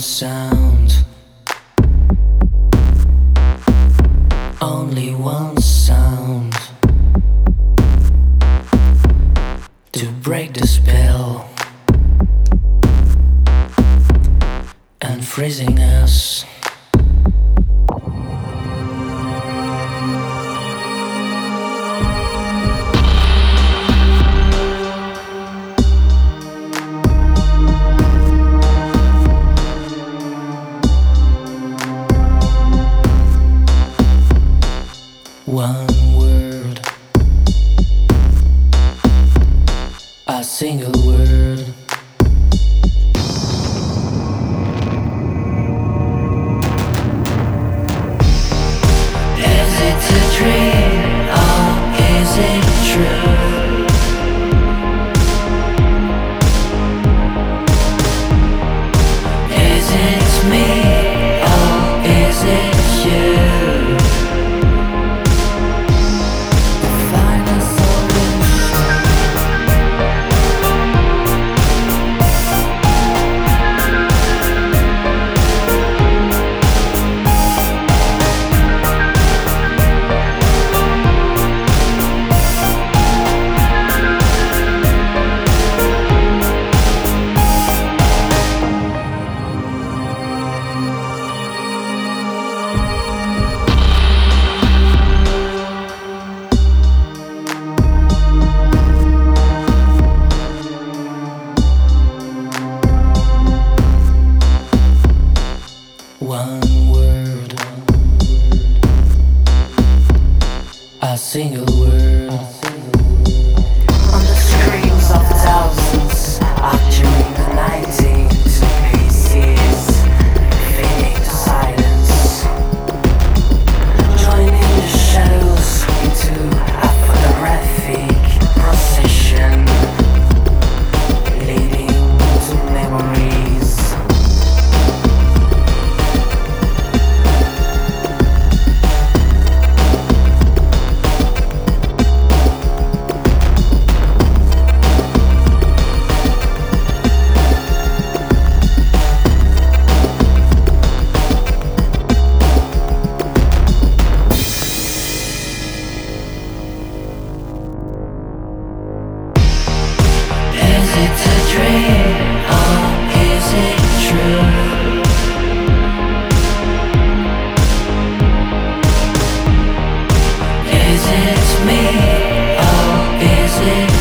sound, only one sound to break the spell and freezing us. One word, a single word. Is it a dream or is it true? Is it me or is it you? One word, a single word. On the screens of thousands, during the 90s, pieces, fading to silence, joining the shadows into a photographic procession, leading to memories. Is it a dream or is it true? Is it me or is it